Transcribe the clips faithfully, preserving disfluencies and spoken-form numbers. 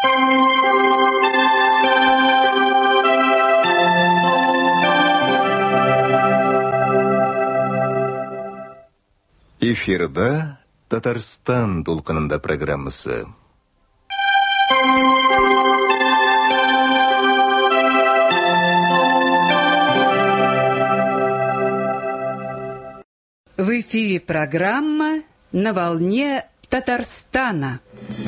Эфирда Татарстан толқынында программасы. В эфире программа «На волне Татарстана».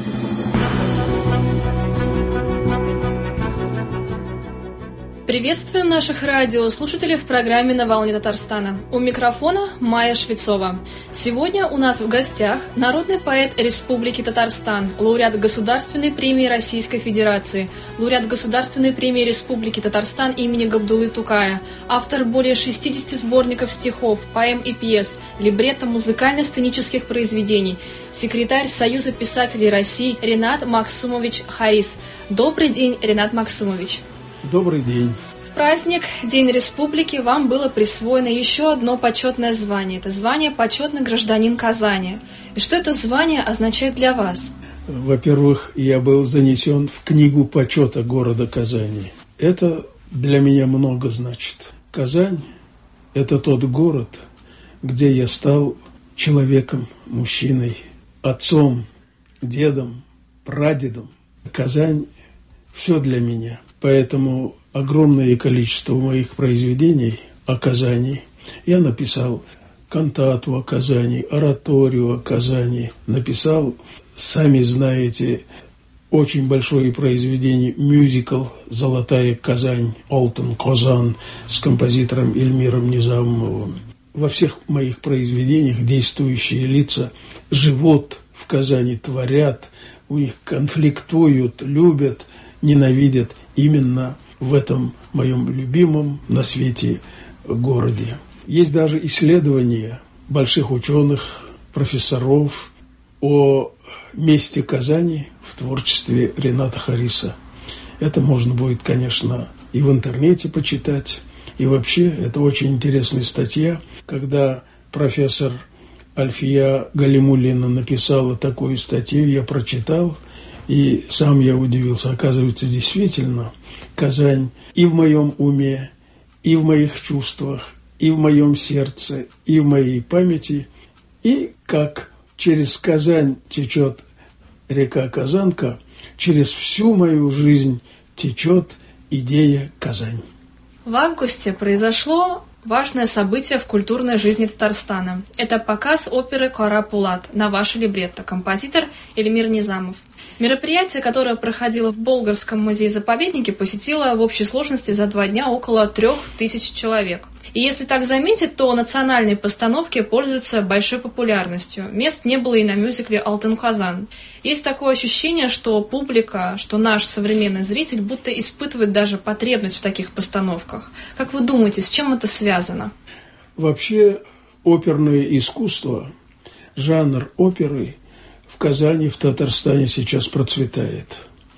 Приветствуем наших радиослушателей в программе «На волне Татарстана». У микрофона Майя Швецова. Сегодня у нас в гостях народный поэт Республики Татарстан, лауреат Государственной премии Российской Федерации, лауреат Государственной премии Республики Татарстан имени Габдуллы Тукая, автор более шестидесяти сборников стихов, поэм и пьес, либретто музыкально-сценических произведений, секретарь Союза писателей России Ренат Максумович Харис. Добрый день, Ренат Максумович. Добрый день. В праздник День Республики вам было присвоено еще одно почетное звание. Это звание «Почетный гражданин Казани». И что это звание означает для вас? Во-первых, я был занесен в книгу почета города Казани. Это для меня много значит. Казань – это тот город, где я стал человеком, мужчиной, отцом, дедом, прадедом. Казань – все для меня. Поэтому огромное количество моих произведений о Казани. Я написал кантату о Казани, ораторию о Казани. Написал, сами знаете, очень большое произведение, мюзикл «Золотая Казань», «Алтын Казан» с композитором Эльмиром Низамовым. Во всех моих произведениях действующие лица живут в Казани, творят, у них конфликтуют, любят, ненавидят. Именно в этом моем любимом на свете городе. Есть даже исследования больших ученых, профессоров о месте Казани в творчестве Рената Хариса. Это можно будет, конечно, и в интернете почитать. И вообще, это очень интересная статья, когда профессор Альфия Галимуллина написала такую статью, я прочитал. И сам я удивился. Оказывается, действительно, Казань и в моем уме, и в моих чувствах, и в моем сердце, и в моей памяти. И как через Казань течет река Казанка, через всю мою жизнь течет идея Казань. В августе произошло важное событие в культурной жизни Татарстана. Это показ оперы «Кара Пулат» на ваше либретто, композитор Эльмир Низамов. Мероприятие, которое проходило в Болгарском музее-заповеднике, посетило в общей сложности за два дня около трех тысяч человек. И если так заметить, то национальные постановки пользуются большой популярностью. Мест не было и на мюзикле «Алтын Казан». Есть такое ощущение, что публика, что наш современный зритель будто испытывает даже потребность в таких постановках. Как вы думаете, с чем это связано? Вообще, оперное искусство, жанр оперы в Казани, в Татарстане сейчас процветает.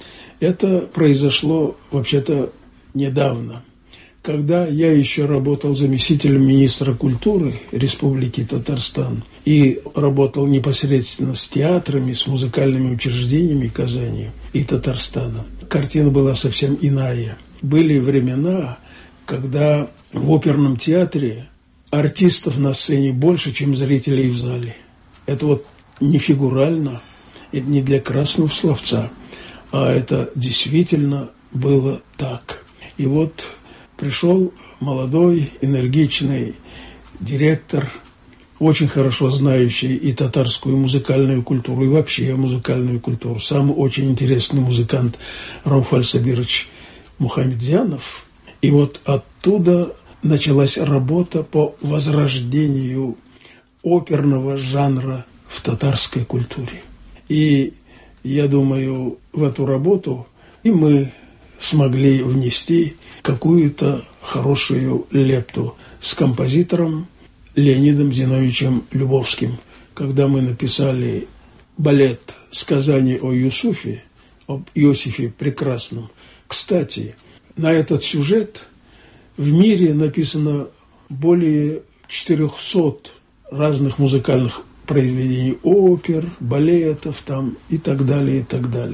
Это произошло вообще-то недавно. Когда я еще работал заместителем министра культуры Республики Татарстан и работал непосредственно с театрами, с музыкальными учреждениями Казани и Татарстана, картина была совсем иная. Были времена, когда в оперном театре артистов на сцене больше, чем зрителей в зале. Это вот не фигурально, это не для красного словца, а это действительно было так. И вот пришел молодой, энергичный директор, очень хорошо знающий и татарскую музыкальную культуру, и вообще музыкальную культуру. Сам очень интересный музыкант Рауф Аль-Сабирович Мухамедзянов. И вот оттуда началась работа по возрождению оперного жанра в татарской культуре. И я думаю, в эту работу и мы смогли внести какую-то хорошую лепту с композитором Леонидом Зиновьевичем Любовским. Когда мы написали балет «Сказание о Юсуфе», об Иосифе Прекрасном. Кстати, на этот сюжет в мире написано более четырехсот разных музыкальных произведений, опер, балетов там и так далее, и так далее.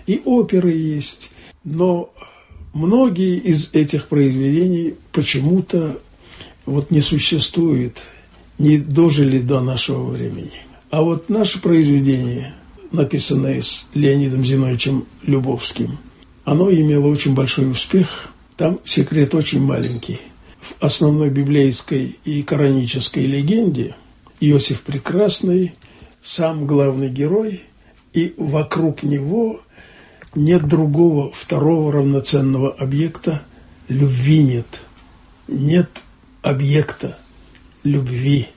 и оперы есть, но многие из этих произведений почему-то вот не существуют, не дожили до нашего времени. А вот наше произведение, написанное с Леонидом Зиновьевичем Любовским, оно имело очень большой успех. Там секрет очень маленький. В основной библейской и коранической легенде Иосиф Прекрасный, сам главный герой, и вокруг него нет другого второго равноценного объекта, любви нет. Нет объекта любви.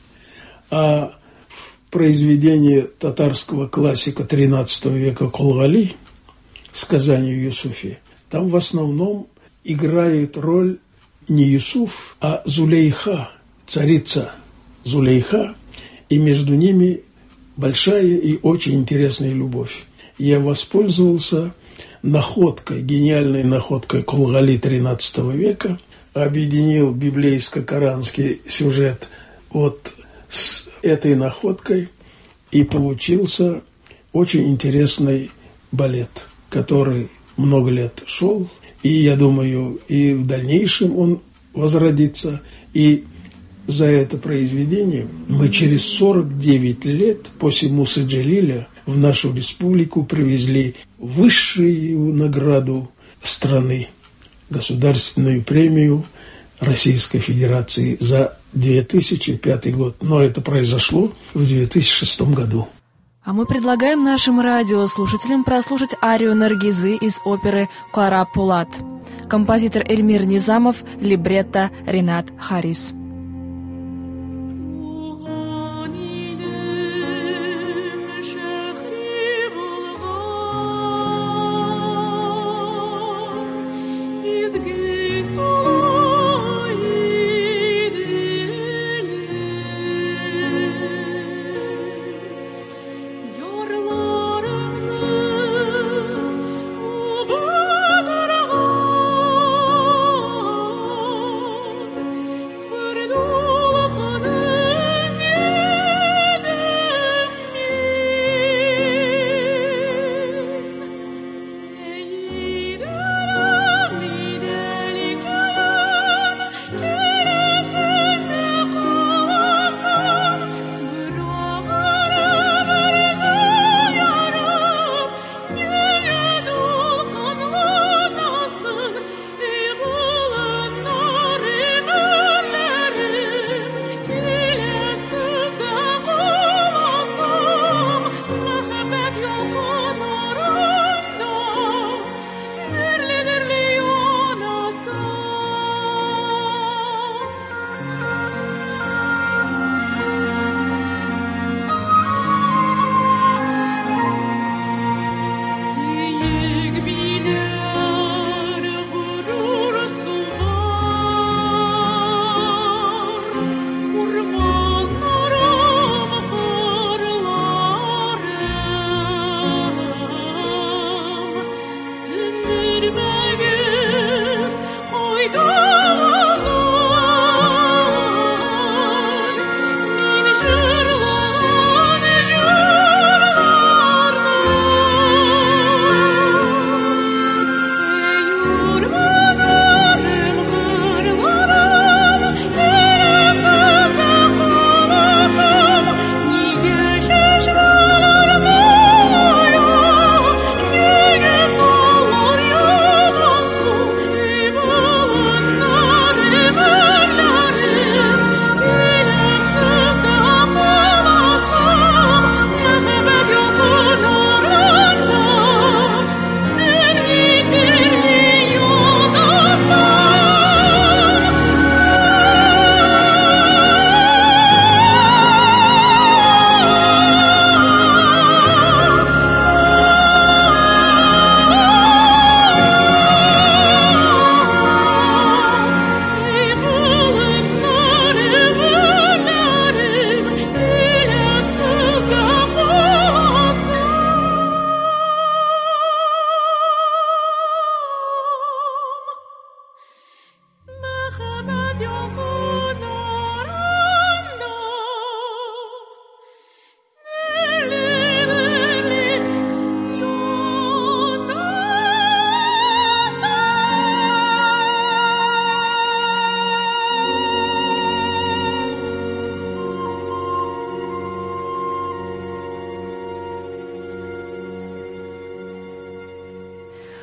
А в произведении татарского классика тринадцатого века Кулгали «Сказание о Юсуфе» там в основном играет роль не Юсуф, а Зулейха, царица Зулейха, и между ними большая и очень интересная любовь. Я воспользовался находкой, гениальной находкой Кулгали тринадцатого века, объединил библейско-коранский сюжет вот с этой находкой, и получился очень интересный балет, который много лет шел, и я думаю, и в дальнейшем он возродится. И за это произведение мы через сорок девять лет после Мусы Джалиля в нашу республику привезли высшую награду страны, государственную премию Российской Федерации за две тысячи пятый год. Но это произошло в две тысячи шестом году. А мы предлагаем нашим радиослушателям прослушать арию Наргизы из оперы «Кара Пулат». Композитор Эльмир Низамов, либретто Ринат Харис. But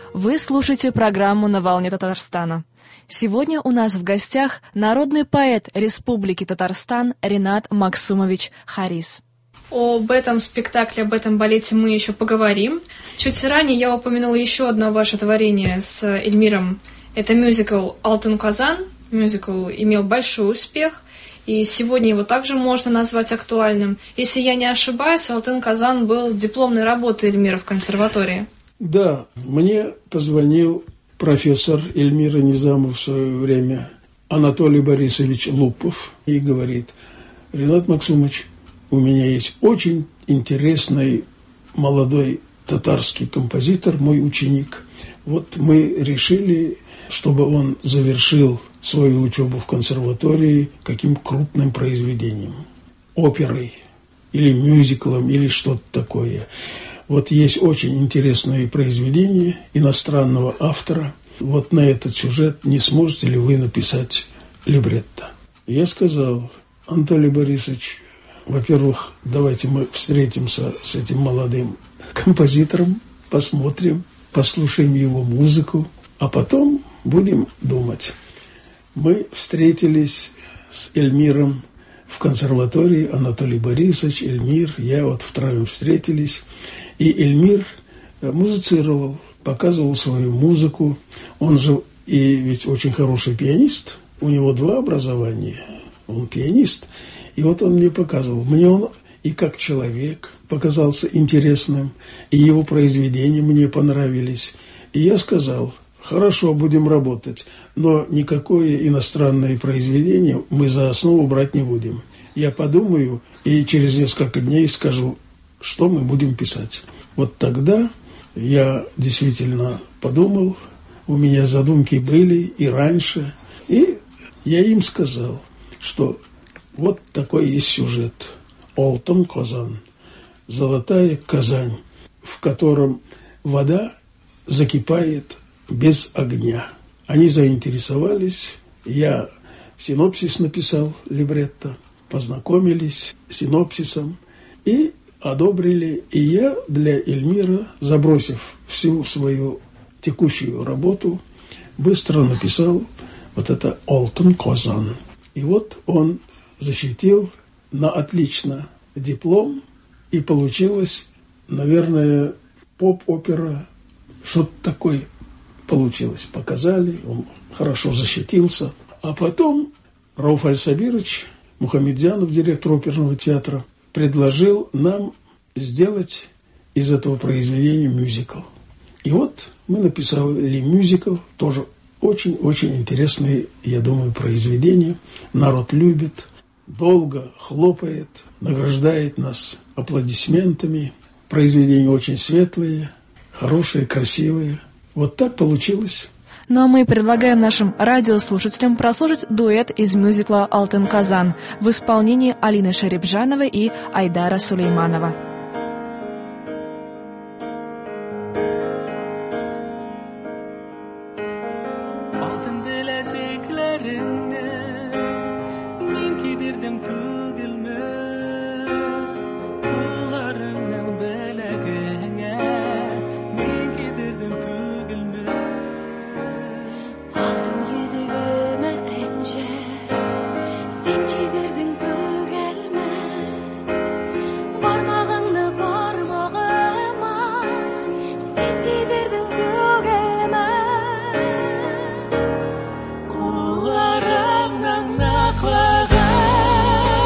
Вы слушаете программу «На волне Татарстана». Сегодня у нас в гостях народный поэт Республики Татарстан Ринат Максумович Харис. Об этом спектакле, об этом балете мы еще поговорим. Чуть ранее я упомянула еще одно ваше творение с Эльмиром. Это мюзикл «Алтын Казан». Мюзикл имел большой успех, и сегодня его также можно назвать актуальным. Если я не ошибаюсь, «Алтын Казан» был дипломной работой Эльмира в консерватории. Да, мне позвонил профессор Эльмира Низамов в свое время, Анатолий Борисович Лупов, и говорит: Ринат Максумович, у меня есть очень интересный молодой татарский композитор, мой ученик. Вот мы решили, чтобы он завершил свою учебу в консерватории каким крупным произведением, оперой или мюзиклом, или что-то такое. Вот есть очень интересное произведение иностранного автора. Вот на этот сюжет не сможете ли вы написать либретто? Я сказал: Анатолий Борисович, во-первых, давайте мы встретимся с этим молодым композитором, посмотрим, послушаем его музыку, а потом будем думать. Мы встретились с Эльмиром в консерватории, Анатолий Борисович, Эльмир, я вот втроем встретились. И Эльмир музицировал, показывал свою музыку. Он же и ведь очень хороший пианист, у него два образования, он пианист. И вот он мне показывал. Мне он и как человек показался интересным, и его произведения мне понравились. И я сказал: хорошо, будем работать, но никакое иностранное произведение мы за основу брать не будем. Я подумаю и через несколько дней скажу, что мы будем писать. Вот тогда я действительно подумал, у меня задумки были и раньше, и я им сказал, что вот такой есть сюжет. «Алтын Казан», «Золотая Казань», в котором вода закипает без огня. Они заинтересовались, я синопсис написал, либретто, познакомились с синопсисом и одобрили. И я для Эльмира, забросив всю свою текущую работу, быстро написал вот это «Алтын Казан». И вот он защитил на отлично диплом, и получилось, наверное, поп-опера, что-то такое получилось. Показали, он хорошо защитился. А потом Рауф Аль-Сабирович Мухамедзянов, директор оперного театра, предложил нам сделать из этого произведения мюзикл. И вот мы написали мюзикл, тоже очень-очень интересное, я думаю, произведение. Народ любит, долго хлопает, награждает нас аплодисментами. Произведения очень светлые, хорошие, красивые. Вот так получилось. Ну а мы предлагаем нашим радиослушателям прослушать дуэт из мюзикла «Алтын Казан» в исполнении Алины Шарипжановой и Айдара Сулейманова. Kullarımdan aklagan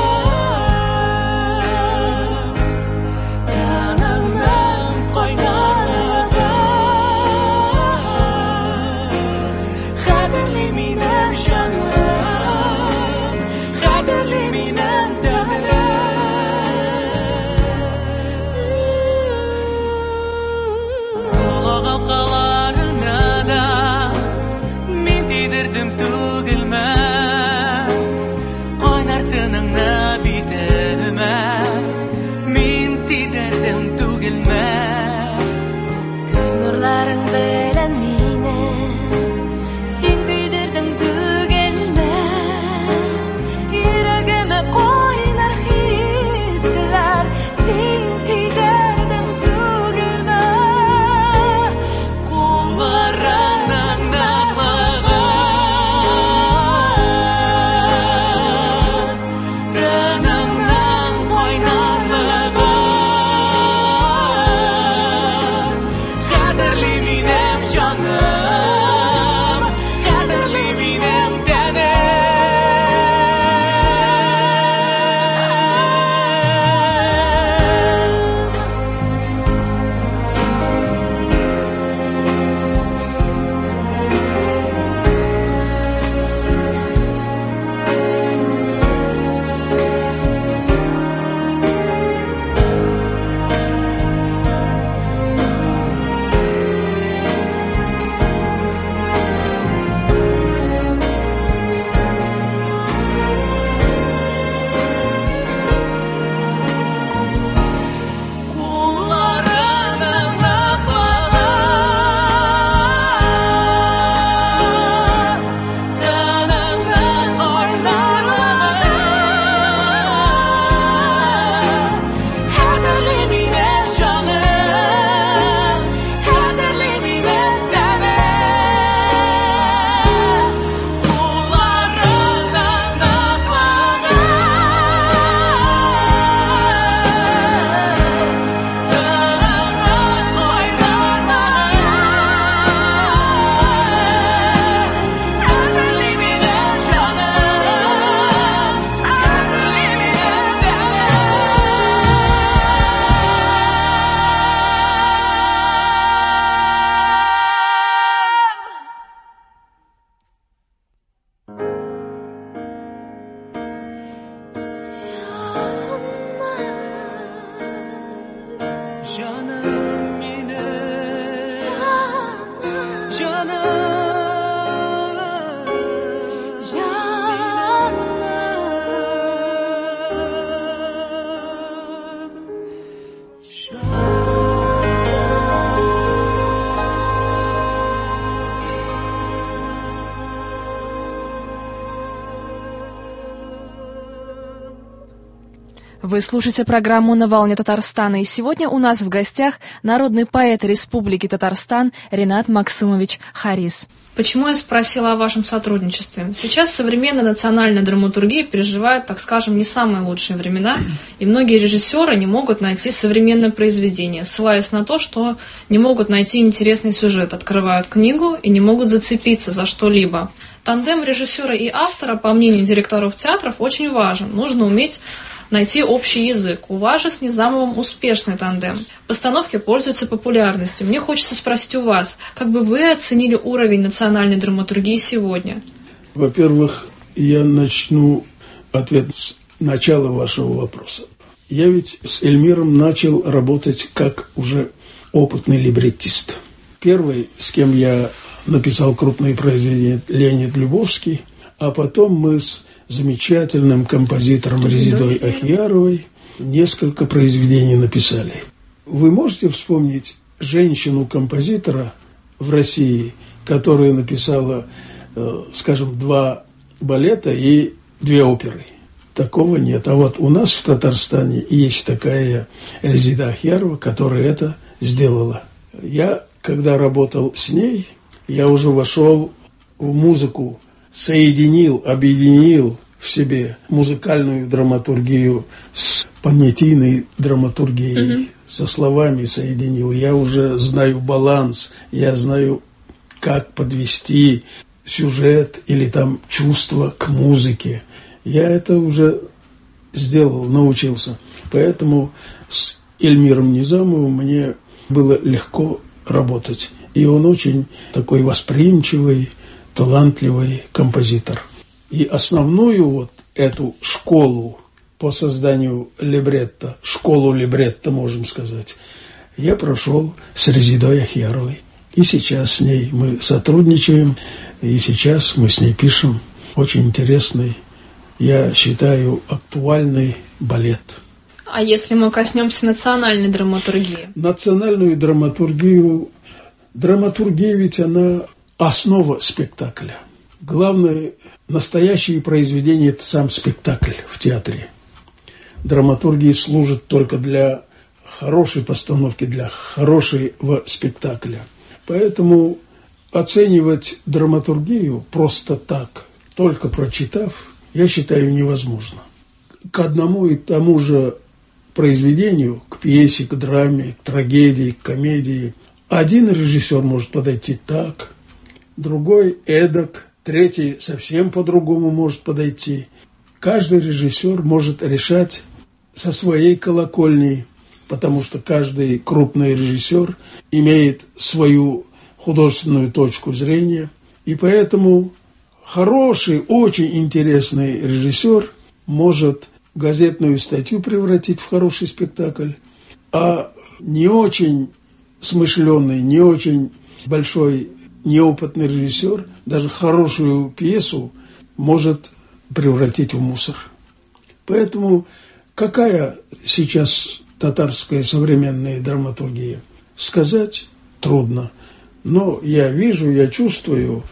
Вы слушаете программу «На волне Татарстана», и сегодня у нас в гостях народный поэт Республики Татарстан Ринат Максумович Харис. Почему я спросила о вашем сотрудничестве? Сейчас современная национальная драматургия переживает, так скажем, не самые лучшие времена, и многие режиссеры не могут найти современное произведение, ссылаясь на то, что не могут найти интересный сюжет, открывают книгу и не могут зацепиться за что-либо. Тандем режиссера и автора, по мнению директоров театров, очень важен. Нужно уметь найти общий язык. У вас же с Низамовым успешный тандем. Постановки пользуются популярностью. Мне хочется спросить у вас, как бы вы оценили уровень национальной драматургии сегодня? Во-первых, я начну ответ с начала вашего вопроса. Я ведь с Эльмиром начал работать как уже опытный либреттист. Первый, с кем я написал крупные произведения, Леонид Любовский, а потом мы с замечательным композитором Резидой Ахияровой несколько произведений написали. Вы можете вспомнить женщину-композитора в России, которая написала, скажем, два балета и две оперы? Такого нет. А вот у нас в Татарстане есть такая Резида Ахиярова, которая это сделала. Я, когда работал с ней, я уже вошел в музыку, соединил, объединил в себе музыкальную драматургию с понятийной драматургией, mm-hmm. со словами соединил. Я уже знаю баланс, я знаю, как подвести сюжет или там чувство к музыке. Я это уже сделал, научился. Поэтому с Эльмиром Низамовым мне было легко работать. И он очень такой восприимчивый, талантливый композитор. И основную вот эту школу по созданию либретто, школу либретто, можем сказать, я прошел с Резидой Ахияровой. И сейчас с ней мы сотрудничаем, и сейчас мы с ней пишем очень интересный, я считаю, актуальный балет. А если мы коснемся национальной драматургии? Национальную драматургию, драматургия ведь она основа спектакля. Главное, настоящее произведение – это сам спектакль в театре. Драматургия служит только для хорошей постановки, для хорошего спектакля. Поэтому оценивать драматургию просто так, только прочитав, я считаю, невозможно. К одному и тому же произведению, к пьесе, к драме, к трагедии, к комедии, один режиссер может подойти так, другой эдак, третий совсем по-другому может подойти. Каждый режиссер может решать со своей колокольни, потому что каждый крупный режиссер имеет свою художественную точку зрения. И поэтому хороший, очень интересный режиссер может газетную статью превратить в хороший спектакль, а не очень смышленый, не очень большой, неопытный режиссер даже хорошую пьесу может превратить в мусор. Поэтому какая сейчас татарская современная драматургия? Сказать трудно. Но я вижу, я чувствую,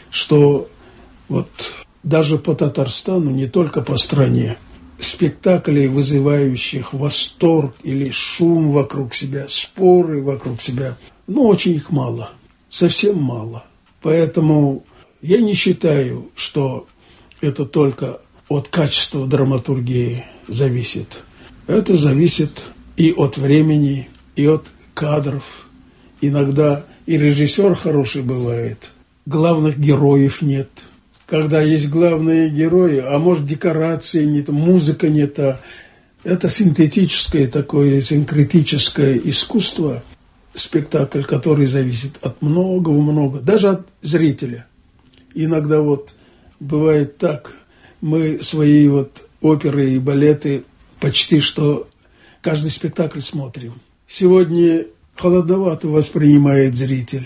что вот даже по Татарстану, не только по стране, спектаклей, вызывающих восторг или шум вокруг себя, споры вокруг себя, ну, очень их мало, совсем мало. Поэтому я не считаю, что это только от качества драматургии зависит. Это зависит и от времени, и от кадров. Иногда и режиссер хороший бывает, главных героев нет. Когда есть главные герои, а может декорации нет, музыка не та, это синтетическое такое, синкретическое искусство, спектакль, который зависит от многого-много, даже от зрителя. Иногда вот бывает так, мы свои вот оперы и балеты почти что каждый спектакль смотрим. Сегодня холодновато воспринимает зритель.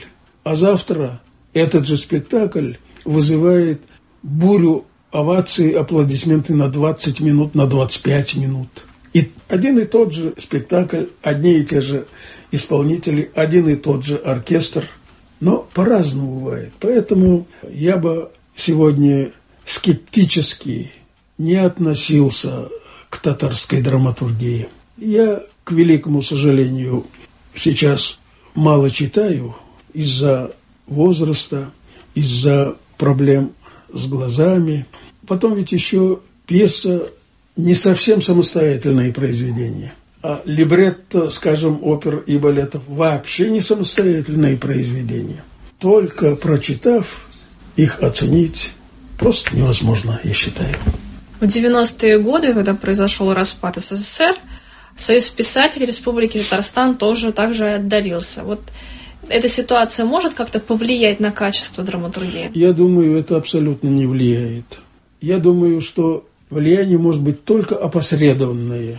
а завтра этот же спектакль вызывает бурю оваций, аплодисменты на двадцать минут, на двадцать пять минут. И один и тот же спектакль, одни и те же исполнители, один и тот же оркестр, но по-разному бывает. Поэтому я бы сегодня скептически не относился к татарской драматургии. Я, к великому сожалению, сейчас мало читаю из-за возраста, из-за проблем с глазами. Потом ведь еще пьеса не совсем самостоятельные произведения. А либретто, скажем, опер и балетов вообще не самостоятельные произведения. Только прочитав, их оценить просто невозможно, я считаю. В девяностые годы, когда произошел распад СССР, Союз писателей Республики Татарстан тоже также отдалился. Вот эта ситуация может как-то повлиять на качество драматургии? Я думаю, это абсолютно не влияет. Я думаю, что влияние может быть только опосредованное,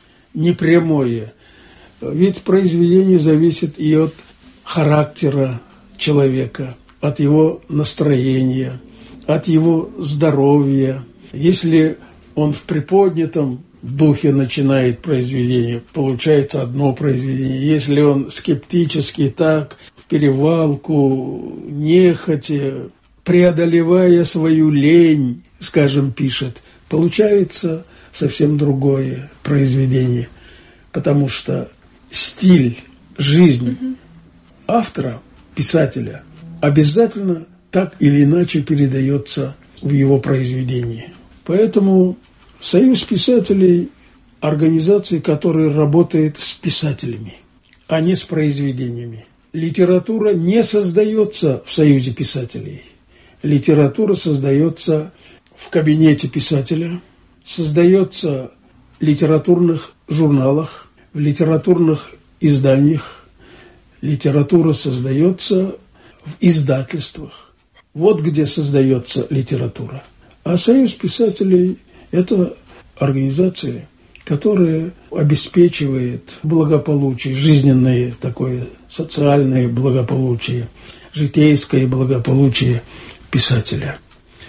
непрямое. Ведь произведение зависит и от характера человека, от его настроения, от его здоровья. Если он в приподнятом духе начинает произведение, получается одно произведение. Если он скептически так, в перевалку, нехотя, преодолевая свою лень, скажем, пишет, получается совсем другое произведение. Потому что стиль, жизнь mm-hmm. автора, писателя, обязательно так или иначе передается в его произведении. Поэтому Союз писателей – организация, которая работает с писателями, а не с произведениями. Литература не создается в Союзе писателей. Литература создается в кабинете писателя, создается в литературных журналах, в литературных изданиях. Литература создается в издательствах. Вот где создается литература. А Союз писателей – это организация, которая обеспечивает благополучие, жизненное такое, социальное благополучие, житейское благополучие писателя.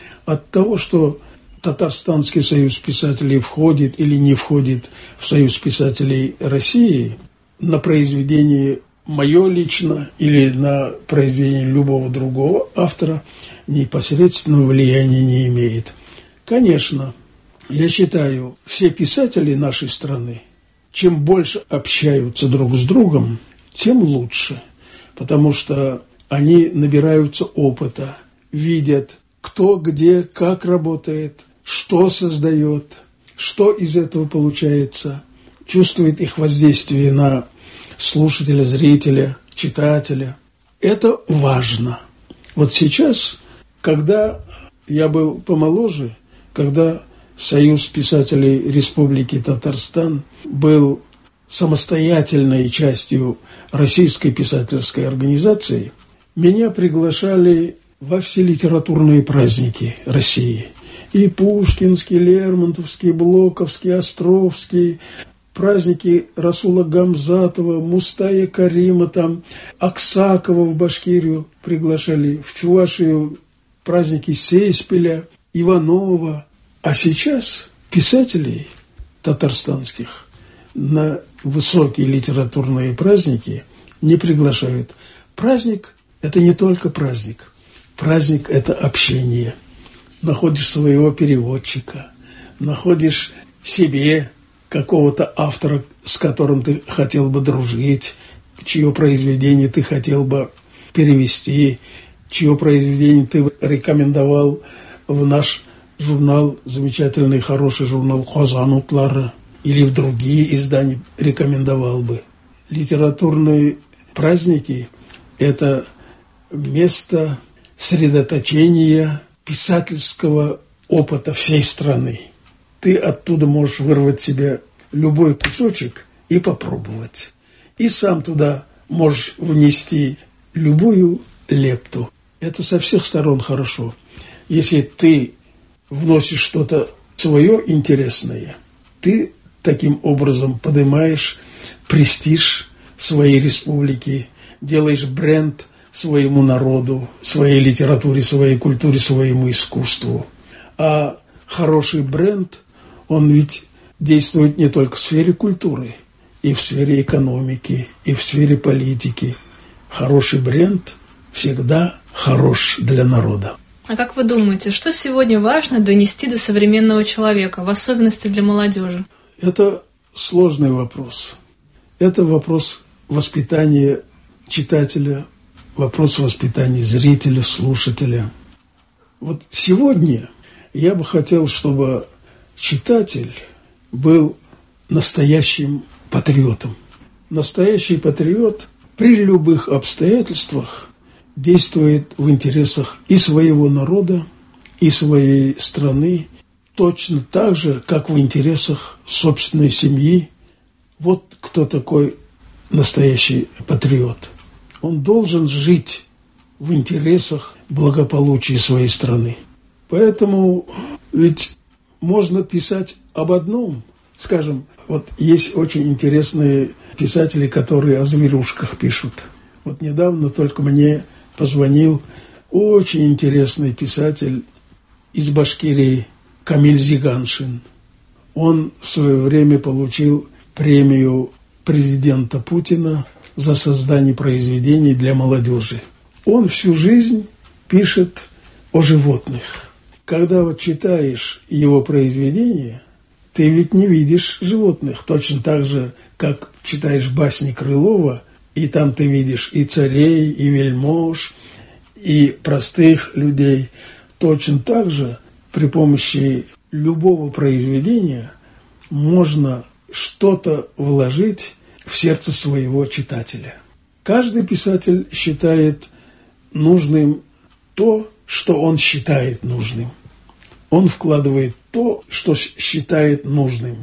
От того, что Татарстанский союз писателей входит или не входит в Союз писателей России, на произведение мое лично или на произведение любого другого автора непосредственного влияния не имеет. Конечно, я считаю, все писатели нашей страны, чем больше общаются друг с другом, тем лучше, потому что они набираются опыта, видят, кто где, как работает, что создает, что из этого получается, чувствует их воздействие на слушателя, зрителя, читателя. Это важно. Вот сейчас, когда я был помоложе, когда Союз писателей Республики Татарстан был самостоятельной частью Российской писательской организации, меня приглашали во все литературные праздники России. И Пушкинский, Лермонтовский, Блоковский, Островский, праздники Расула Гамзатова, Мустая Карима, там, Аксакова в Башкирию приглашали, в Чувашию праздники Сейспеля, Иванова. А сейчас писателей татарстанских на высокие литературные праздники не приглашают. Праздник – это не только праздник. Праздник – это общение. Находишь своего переводчика, находишь себе какого-то автора, с которым ты хотел бы дружить, чье произведение ты хотел бы перевести, чье произведение ты рекомендовал в наш журнал, замечательный, хороший журнал «Казан утлары», или в другие издания рекомендовал бы. Литературные праздники – это место сосредоточения писательского опыта всей страны. Ты оттуда можешь вырвать себе любой кусочек и попробовать. И сам туда можешь внести любую лепту. Это со всех сторон хорошо. Если ты вносишь что-то свое интересное, ты таким образом поднимаешь престиж своей республики, делаешь бренд своему народу, своей литературе, своей культуре, своему искусству. А хороший бренд, он ведь действует не только в сфере культуры, и в сфере экономики, и в сфере политики. Хороший бренд всегда хорош для народа. А как вы думаете, что сегодня важно донести до современного человека, в особенности для молодежи? Это сложный вопрос. Это вопрос воспитания читателя, вопрос воспитания зрителя, слушателя. Вот сегодня я бы хотел, чтобы читатель был настоящим патриотом. Настоящий патриот при любых обстоятельствах действует в интересах и своего народа, и своей страны, точно так же, как в интересах собственной семьи. Вот кто такой настоящий патриот. Он должен жить в интересах благополучия своей страны. Поэтому ведь можно писать об одном. Скажем, вот есть очень интересные писатели, которые о зверюшках пишут. Вот недавно только мне позвонил очень интересный писатель из Башкирии Камиль Зиганшин. Он в свое время получил премию президента Путина за создание произведений для молодежи. Он всю жизнь пишет о животных. Когда вот читаешь его произведения, ты ведь не видишь животных. Точно так же, как читаешь басни Крылова, и там ты видишь и царей, и вельмож, и простых людей. Точно так же при помощи любого произведения можно что-то вложить в сердце своего читателя. Каждый писатель считает нужным то, что он считает нужным. Он вкладывает то, что считает нужным.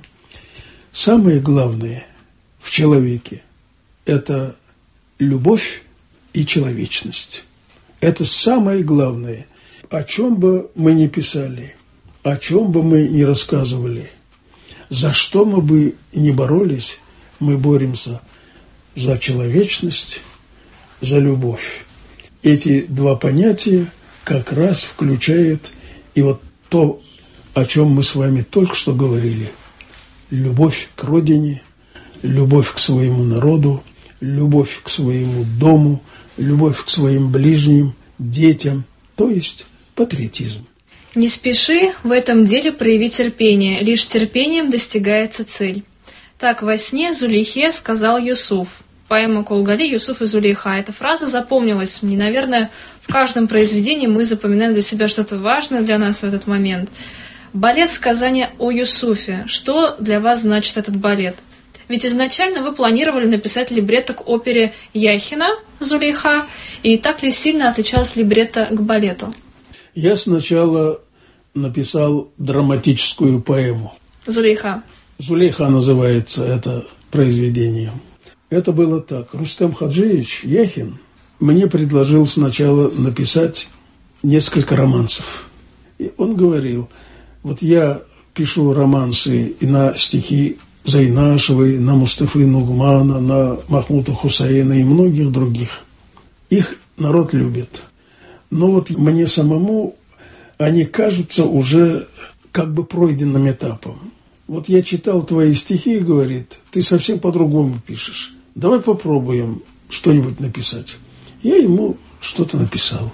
Самое главное в человеке – это любовь и человечность. Это самое главное. О чем бы мы ни писали, о чем бы мы ни рассказывали, за что мы бы ни боролись, мы боремся за человечность, за любовь. Эти два понятия как раз включают и вот то, о чем мы с вами только что говорили. Любовь к родине, любовь к своему народу, любовь к своему дому, любовь к своим ближним, детям, то есть патриотизм. Не спеши в этом деле проявить терпение, лишь терпением достигается цель. Так во сне Зулейхе сказал Юсуф. Поэма Колгали «Юсуф и Зулейха». Эта фраза запомнилась мне. Наверное, в каждом произведении мы запоминаем для себя что-то важное для нас в этот момент. Балет сказания о Юсуфе. Что для вас значит этот балет? Ведь изначально вы планировали написать либретто к опере Яхина «Зулейха», и так ли сильно отличалось либретто к балету? Я сначала написал драматическую поэму. «Зулейха». «Зулейха» называется это произведение. Это было так. Рустем Хаджиевич Яхин мне предложил сначала написать несколько романсов. И он говорил, вот я пишу романсы и на стихи Зайнашевой, на Мустафы Нугмана, на Махмуда Хусаина и многих других. Их народ любит. Но вот мне самому они кажутся уже как бы пройденным этапом. Вот я читал твои стихи и говорит, ты совсем по-другому пишешь. Давай попробуем что-нибудь написать. Я ему что-то написал.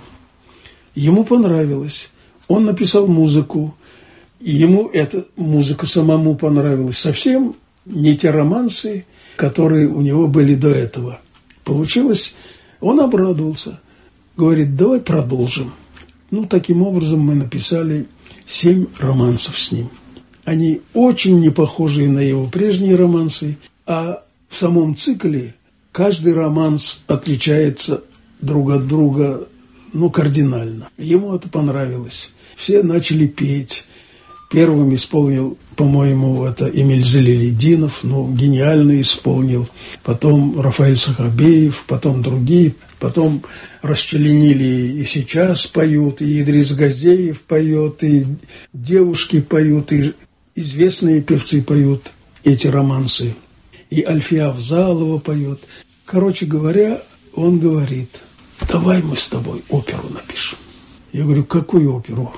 Ему понравилось. Он написал музыку. И ему эта музыка самому понравилась. Совсем не те романсы, которые у него были до этого. Получилось, он обрадовался. Говорит, давай продолжим. Ну, таким образом мы написали семь романсов с ним. Они очень не похожи на его прежние романсы, а в самом цикле каждый романс отличается друг от друга, ну, кардинально. Ему это понравилось. Все начали петь. Первым исполнил, по-моему, это Эмиль Залилидинов, ну, гениально исполнил. Потом Рафаэль Сахабеев, потом другие. Потом расчленили и сейчас поют, и Идрис Газдеев поет, и девушки поют, и известные певцы поют эти романсы. И Альфия Авзалова поет. Короче говоря, он говорит, давай мы с тобой оперу напишем. Я говорю, какую оперу?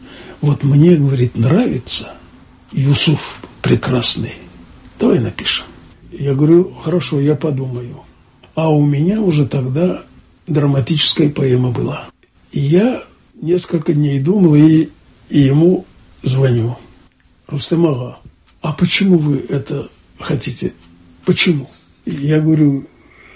Вот мне, говорит, нравится Юсуф прекрасный. Давай напишем. Я говорю, хорошо, я подумаю. А у меня уже тогда драматическая поэма была. И я несколько дней думал и, и ему звоню. Рустем ага, а почему вы это хотите? Почему? Я говорю,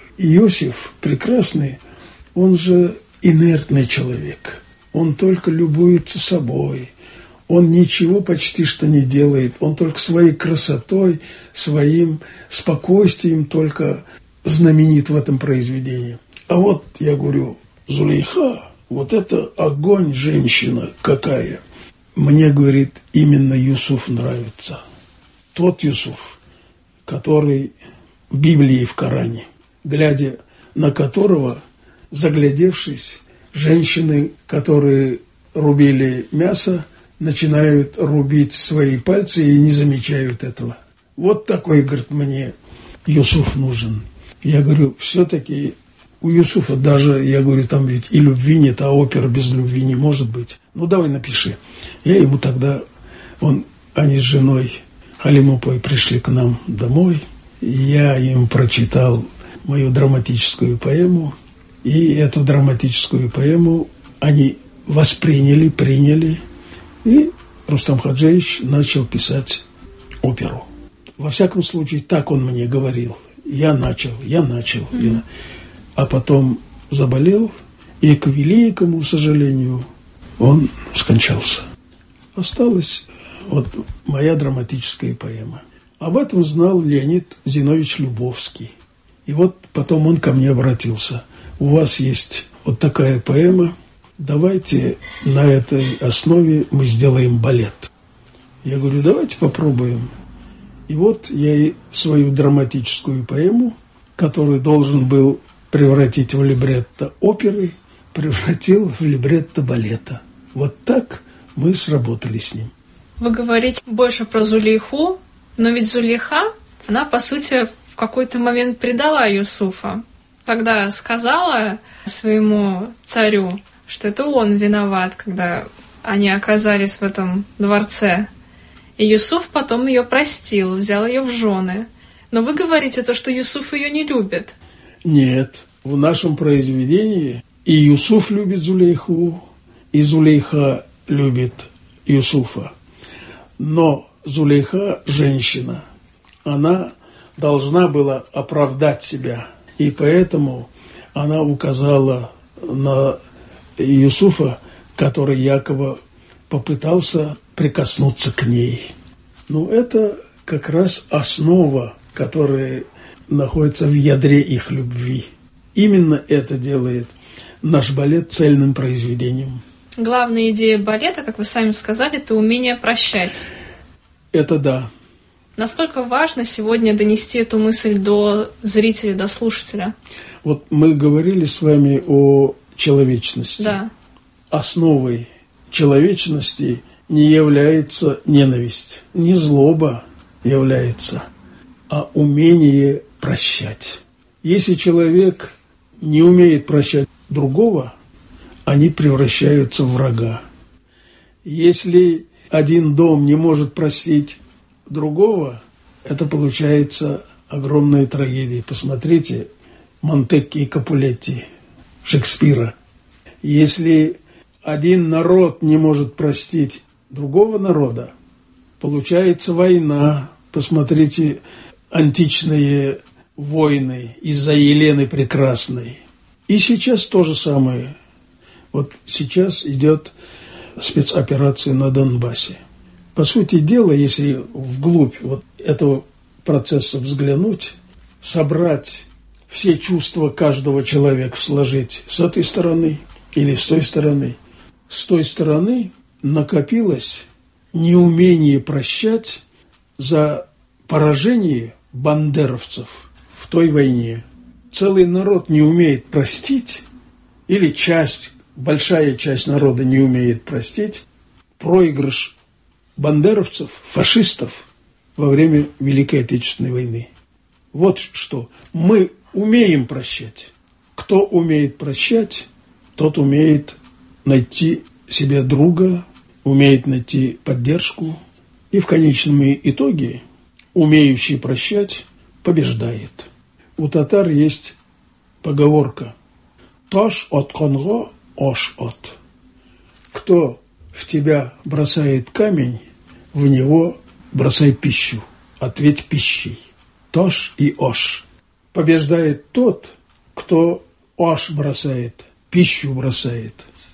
Иосиф прекрасный, он же инертный человек. Он только любуется собой. Он ничего почти что не делает. Он только своей красотой, своим спокойствием только знаменит в этом произведении. А вот, я говорю, Зулейха, вот это огонь, женщина какая. Мне, говорит, именно Юсуф нравится. Тот Юсуф, который в Библии и в Коране, глядя на которого, заглядевшись, женщины, которые рубили мясо, начинают рубить свои пальцы и не замечают этого. Вот такой, говорит, мне Юсуф нужен. Я говорю, все-таки у Юсуфа даже, я говорю, там ведь и любви нет, а опера без любви не может быть. Ну, давай напиши. Я ему тогда, он, они с женой Халимопой пришли к нам домой, и я им прочитал мою драматическую поэму, и эту драматическую поэму они восприняли, приняли, и Рустам Хаджиевич начал писать оперу. Во всяком случае, так он мне говорил. Я начал, я начал. Mm-hmm. Я... А потом заболел, и, к великому сожалению, он скончался. Осталась вот моя драматическая поэма. Об этом знал Леонид Зинович Любовский. И вот потом он ко мне обратился. У вас есть вот такая поэма, давайте на этой основе мы сделаем балет. Я говорю, давайте попробуем. И вот я и свою драматическую поэму, которую должен был превратить в либретто оперы, превратил в либретто балета. Вот так мы сработали с ним. Вы говорите больше про Зулейху, но ведь Зулейха, она, по сути, в какой-то момент предала Юсуфа, когда сказала своему царю, что это он виноват, когда они оказались в этом дворце. И Юсуф потом ее простил, взял ее в жены. Но вы говорите то, что Юсуф ее не любит. Нет, в нашем произведении и Юсуф любит Зулейху, и Зулейха любит Юсуфа. Но Зулейха – женщина. Она должна была оправдать себя. И поэтому она указала на Юсуфа, который якобы попытался прикоснуться к ней. Ну, это как раз основа, которая находится в ядре их любви. Именно это делает наш балет цельным произведением. Главная идея балета, как вы сами сказали, это умение прощать. Это да. Насколько важно сегодня донести эту мысль до зрителя, до слушателя? Вот мы говорили с вами о человечности. Да. Основой человечности не является ненависть, не злоба является, а умение прощать. Если человек не умеет прощать другого, они превращаются в врага. Если один дом не может простить другого, это получается огромная трагедия. Посмотрите Монтекки и Капулетти Шекспира. Если один народ не может простить другого народа, получается война. Посмотрите античные войны из-за Елены Прекрасной. И сейчас то же самое. Вот сейчас идет спецоперация на Донбассе. По сути дела, если вглубь вот этого процесса взглянуть, собрать все чувства каждого человека, сложить с этой стороны или с той стороны, с той стороны накопилось неумение прощать за поражение бандеровцев в той войне. Целый народ не умеет простить, или часть, большая часть народа не умеет простить проигрыш бандеровцев, фашистов во время Великой Отечественной войны. Вот что. Мы умеем прощать. Кто умеет прощать, тот умеет найти себе друга, умеет найти поддержку. И в конечном итоге умеющий прощать побеждает. У татар есть поговорка «Тош от конго, ош от». Кто в тебя бросает камень, в него бросай пищу. Ответь пищей. Тош и ош. Побеждает тот, кто ош бросает, пищу бросает.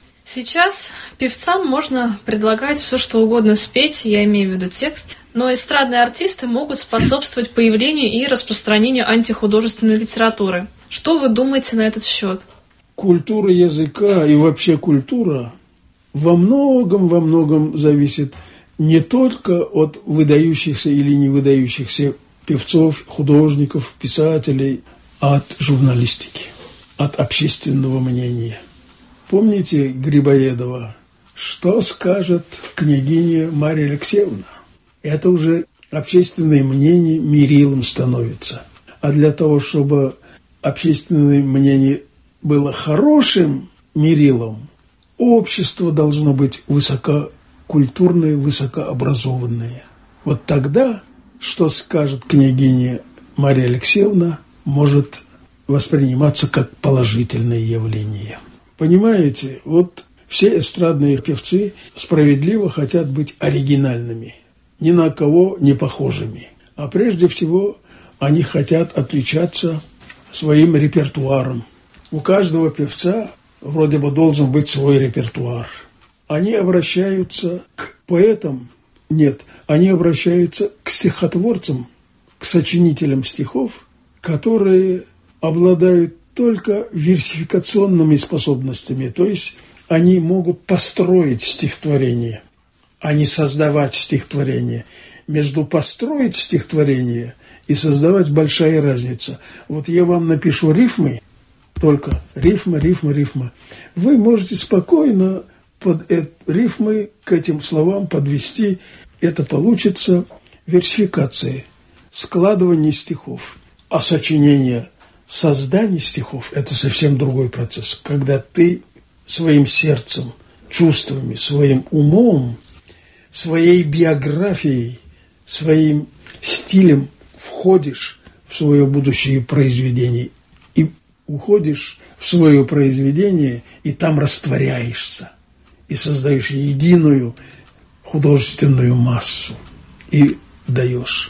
Сейчас певцам можно предлагать все, что угодно спеть, я имею в виду текст, но эстрадные артисты могут способствовать появлению и распространению антихудожественной литературы. Что вы думаете на этот счет? Культура языка и вообще культура во многом, во многом зависит не только от выдающихся или не выдающихся певцов, художников, писателей, а от журналистики, от общественного мнения. Помните Грибоедова? Что скажет княгиня Марья Алексеевна? Это уже общественное мнение мерилом становится. А для того, чтобы общественное мнение было хорошим мерилом, общество должно быть высококультурное, высокообразованное. Вот тогда, что скажет княгиня Марья Алексеевна, может восприниматься как положительное явление. Понимаете, вот все эстрадные певцы справедливо хотят быть оригинальными, ни на кого не похожими. А прежде всего они хотят отличаться своим репертуаром. У каждого певца вроде бы должен быть свой репертуар. Они обращаются к поэтам, нет, они обращаются к стихотворцам, к сочинителям стихов, которые обладают только версификационными способностями, то есть они могут построить стихотворение, а не создавать стихотворение. Между построить стихотворение и создавать большая разница. Вот я вам напишу рифмы, только рифма, рифма, рифма. Вы можете спокойно под рифмы к этим словам подвести. Это получится версификация, складывание стихов. А сочинение, создание стихов – это совсем другой процесс. Когда ты своим сердцем, чувствами, своим умом, своей биографией, своим стилем входишь в свое будущее произведение и уходишь в свое произведение, и там растворяешься, и создаешь единую художественную массу, и даешь.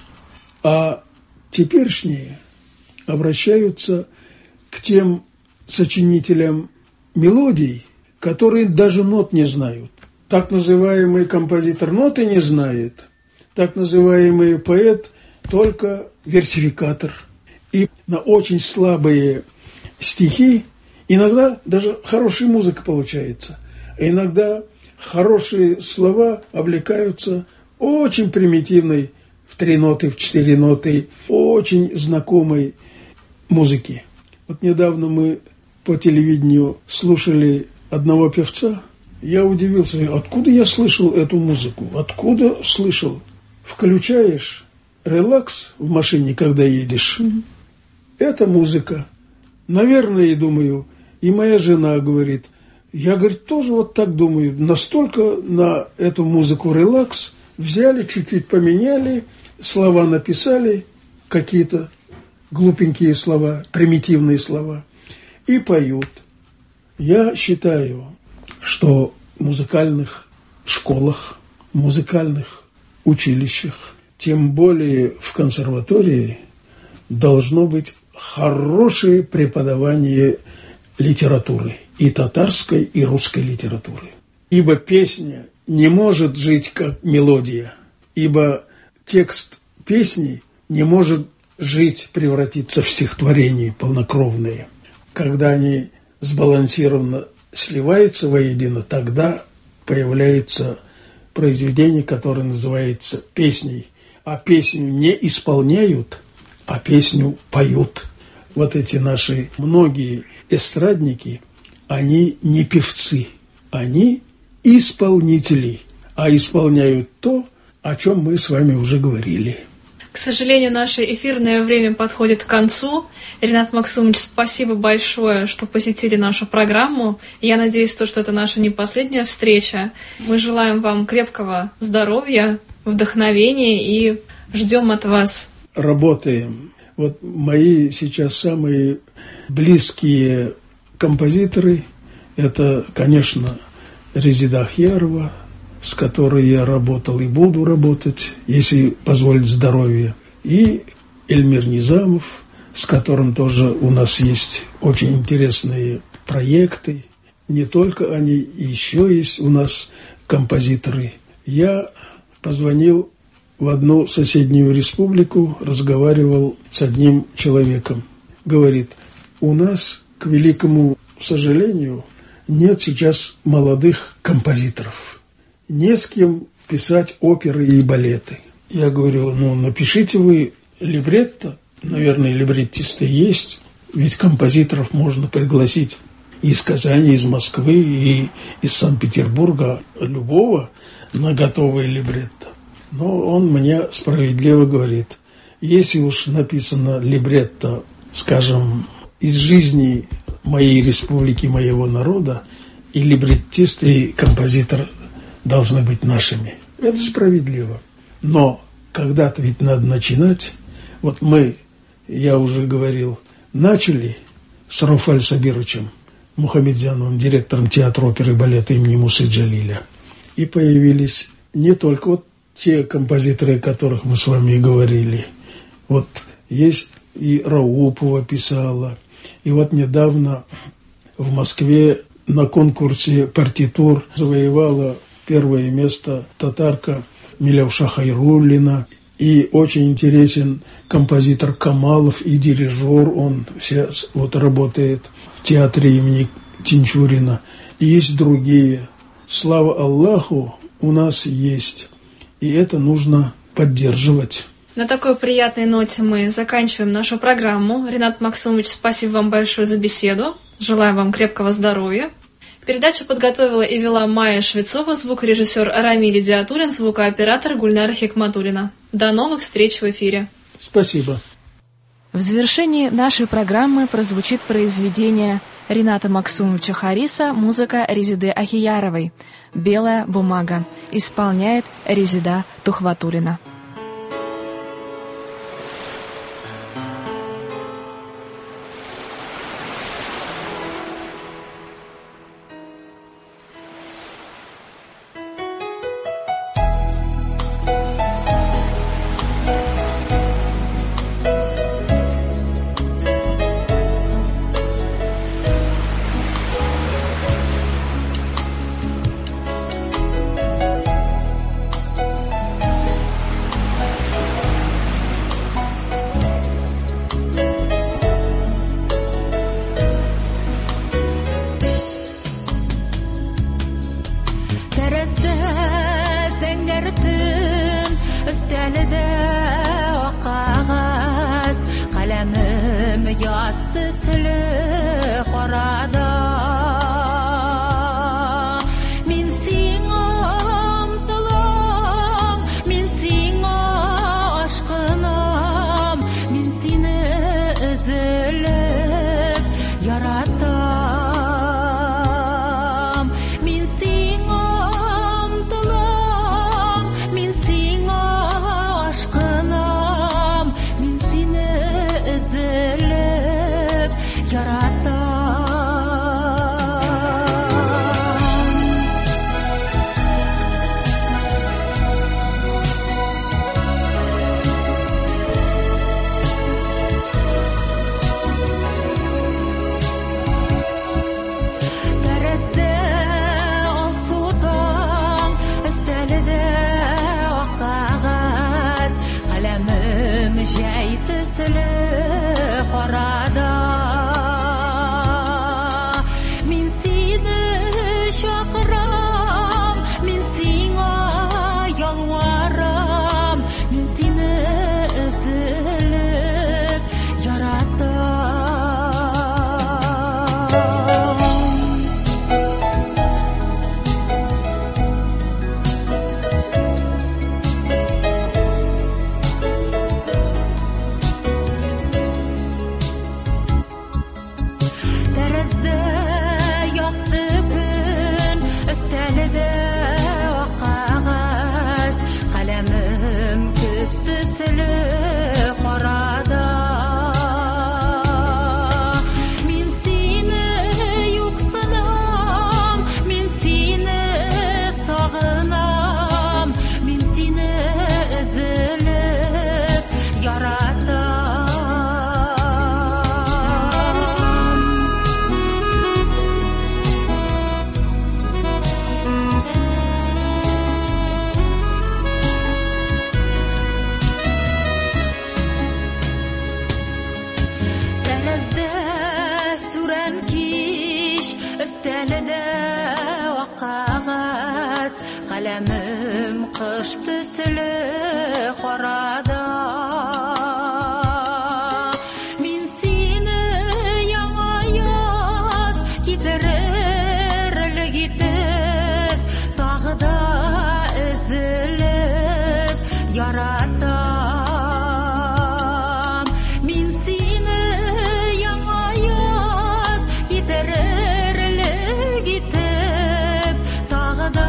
А теперешние обращаются к тем сочинителям мелодий, которые даже нот не знают. Так называемый композитор ноты не знает, так называемый поэт только версификатор. И на очень слабые стихи иногда даже хорошая музыка получается, а иногда хорошие слова облекаются очень примитивной в три ноты, в четыре ноты, очень знакомой музыки. Вот недавно мы по телевидению слушали одного певца. Я удивился, откуда я слышал эту музыку, откуда слышал. Включаешь релакс в машине, когда едешь. Mm-hmm. Это музыка. Наверное, и думаю, и моя жена говорит, я, говорит, тоже вот так думаю, настолько на эту музыку релакс взяли, чуть-чуть поменяли, слова написали, какие-то глупенькие слова, примитивные слова, и поют. Я считаю, что в музыкальных школах, музыкальных училищах, тем более в консерватории, должно быть хорошее преподавание литературы, и татарской, и русской литературы. Ибо песня не может жить как мелодия, ибо текст песни не может жить, превратиться в стихотворение полнокровное. Когда они сбалансированно сливаются воедино, тогда появляется произведение, которое называется песней. А песню не исполняют, а песню поют. Вот эти наши многие эстрадники, они не певцы, они исполнители, а исполняют то, о чем мы с вами уже говорили. К сожалению, наше эфирное время подходит к концу. Ринат Максумович, спасибо большое, что посетили нашу программу. Я надеюсь, что это наша не последняя встреча. Мы желаем вам крепкого здоровья, вдохновения и ждем от вас. Работаем. Вот мои сейчас самые близкие композиторы – это, конечно, Резида Ахьярова, с которой я работал и буду работать, если позволит здоровье, и Эльмир Низамов, с которым тоже у нас есть очень интересные проекты. Не только они, еще есть у нас композиторы. Я позвонил в одну соседнюю республику, разговаривал с одним человеком. Говорит, у нас, к великому сожалению, нет сейчас молодых композиторов. Не с кем писать оперы и балеты. Я говорю, ну, напишите вы либретто. Наверное, либреттисты есть. Ведь композиторов можно пригласить из Казани, из Москвы и из Санкт-Петербурга, любого на готовое либретто. Но он мне справедливо говорит, если уж написано либретто, скажем, из жизни моей республики, моего народа, и либреттист, и композитор должны быть нашими. Это справедливо. Но когда-то ведь надо начинать. Вот мы, я уже говорил, начали с Руфаль Сабировичем Мухамедзяновым, директором театра оперы и балета имени Мусы Джалиля. И появились не только вот те композиторы, о которых мы с вами говорили. Вот есть и Раупова писала. И вот недавно в Москве на конкурсе партитур завоевала первое место татарка Милявша Хайруллина. И очень интересен композитор Камалов и дирижер. Он все вот работает в театре имени Тинчурина. И есть другие. Слава Аллаху, у нас есть. И это нужно поддерживать. На такой приятной ноте мы заканчиваем нашу программу. Ринат Максумович, спасибо вам большое за беседу. Желаю вам крепкого здоровья. Передачу подготовила и вела Майя Швецова, звукорежиссер Рамиль Диатулин, звукооператор Гульнара Хикматуллина. До новых встреч в эфире. Спасибо. В завершении нашей программы прозвучит произведение Рината Максумовича Хариса, музыка Резиды Ахияровой «Белая бумага». Исполняет Резида Тухватуллина. әлемім қыш түсілі қорада. Мен сені яңа яз кетірерлік етіп, тағы да үзіліп яратам. Мен сені яңа яз кетірерлік етіп, тағы да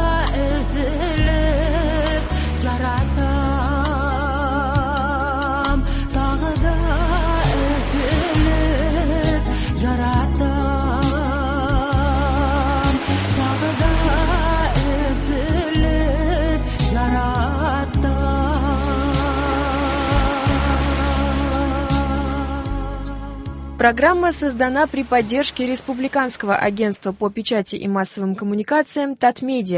үзіліп яратам. Тағы да үзіліп яратам. Тағы да үзіліп яратам. Программа создана при поддержке Республиканского агентства по печати и массовым коммуникациям Татмедиа.